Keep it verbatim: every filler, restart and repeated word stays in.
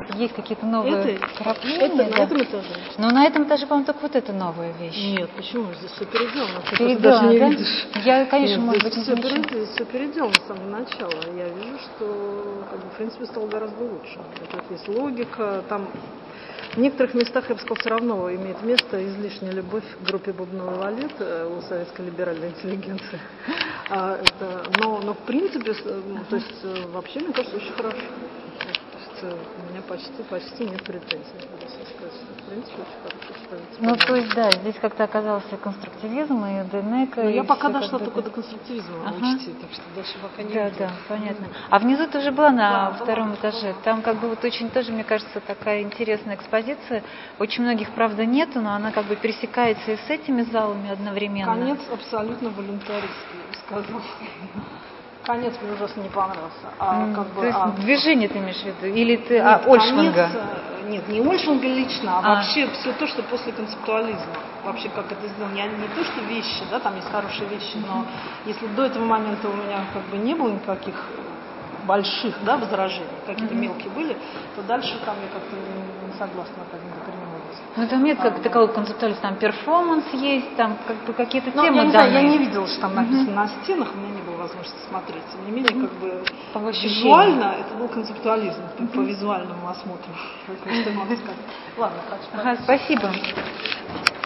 есть какие-то новые Это, вкрапления. это да? на этом этаже. Но на этом этаже, по-моему, только вот это новая вещь. Нет, почему? Здесь все переделано. Ты Переделано, даже не да? видишь. Я, конечно, Нет, может здесь быть, все, не замечала. перед, все переделано с самого начала. Я вижу, что, как бы, в принципе, стало гораздо лучше. Тут есть логика. Там в некоторых местах, я бы сказала, все равно имеет место излишняя любовь к группе Бубновой Валет у советской либеральной интеллигенции. А, это, но, но, в принципе, ну, то есть, вообще, мне кажется, очень хорошо. То есть, у меня почти, почти нет претензий. В принципе, очень хорошо. Ну, то есть, да, здесь как-то оказался конструктивизм и Денека. Но и я пока все дошла как бы только это... до конструктивизма, Ага. учти, так что дальше пока не Да, видела. да, понятно. А внизу ты уже была на Да, втором была, этаже. была. Там как бы вот очень тоже, мне кажется, такая интересная экспозиция. Очень многих, правда, нету, но она как бы пересекается и с этими залами одновременно. Конец абсолютно волюнтаристский, я бы сказала. Конец мне ужасно не понравился. А, Mm, как бы, то есть а... движение ты имеешь в виду? Или ты Нет, а, Ольшвинга? Конец, нет, не Ольшвинга лично, а, а вообще все то, что после концептуализма. Вообще, как это сделано. Не, не то, что вещи, да, там есть хорошие вещи, но если до этого момента у меня как бы не было никаких больших, да, возражений, какие-то mm-hmm. мелкие были, то дальше там я как-то не, не согласна каким-то коренным образом. Ну там нет как а, такового концептуализма, там перформанс есть, там как бы какие-то ну, темы я не данные. знаю, я не видела, что там написано mm-hmm. на стенах, у меня не было возможности смотреть. Тем не менее, как бы по визуально это был концептуализм, mm-hmm. по визуальному осмотру. Что я могу сказать? Ладно, ага, спасибо.